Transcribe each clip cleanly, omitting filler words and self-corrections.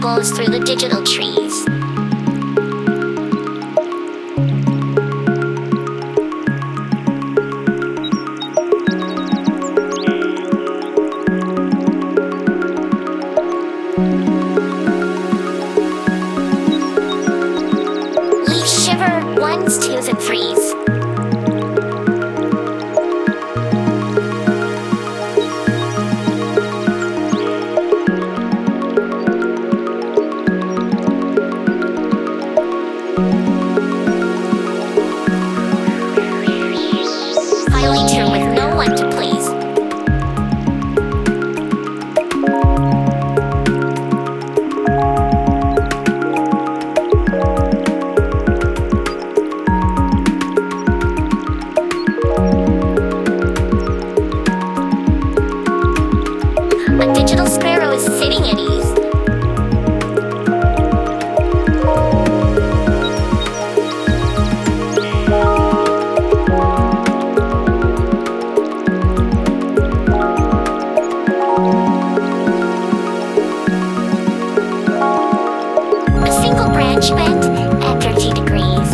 blows through the digital trees. Leaves shiver, ones, twos, and threes. Violator with no one to please. A digital sparrow is sitting at ease. A single branch bent at 30 degrees.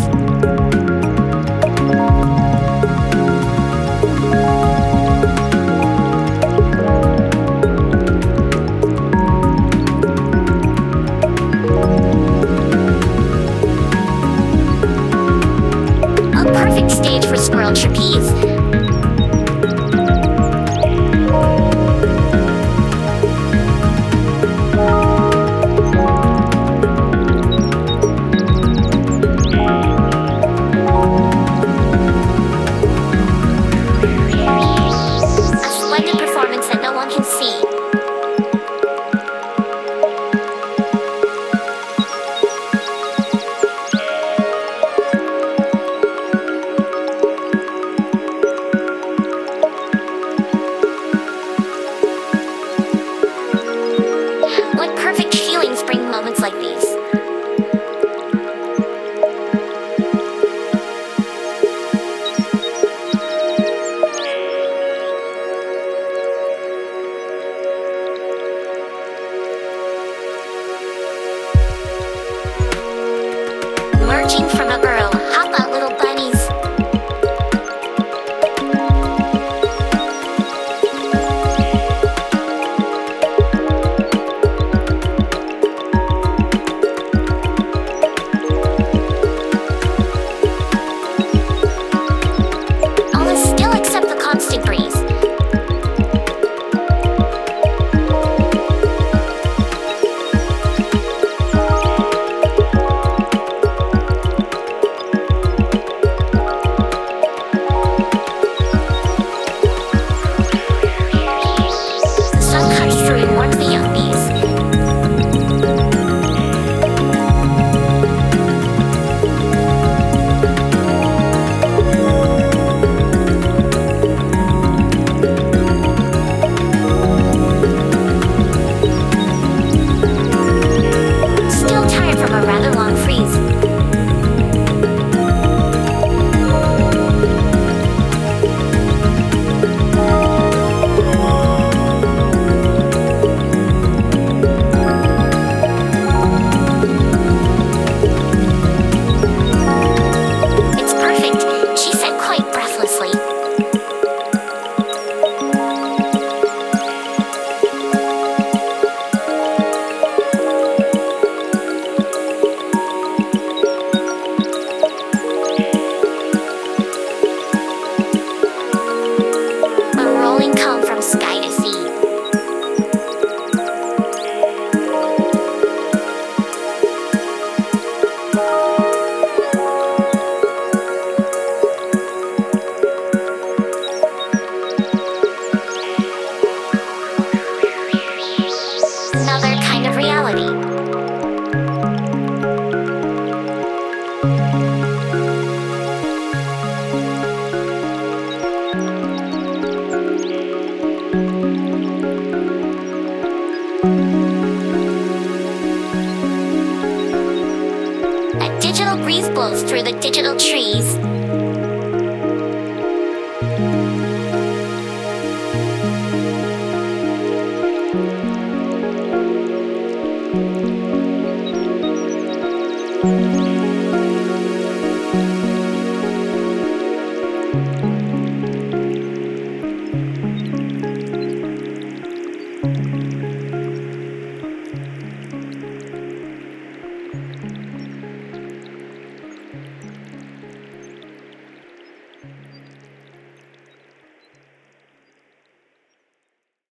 A perfect stage for squirrel trapeze. A splendid performance that no one can see. What perfect feelings bring moments like these? Emerging from a burrow, hop out little bunnies. All is still except the constant breeze. The sun cuts through and warms the young bees. Still tired from a rather long freeze. It's perfect, she said quite breathlessly. A rolling calm from sky to sea. Another kind of reality. A digital breeze blows through the digital trees.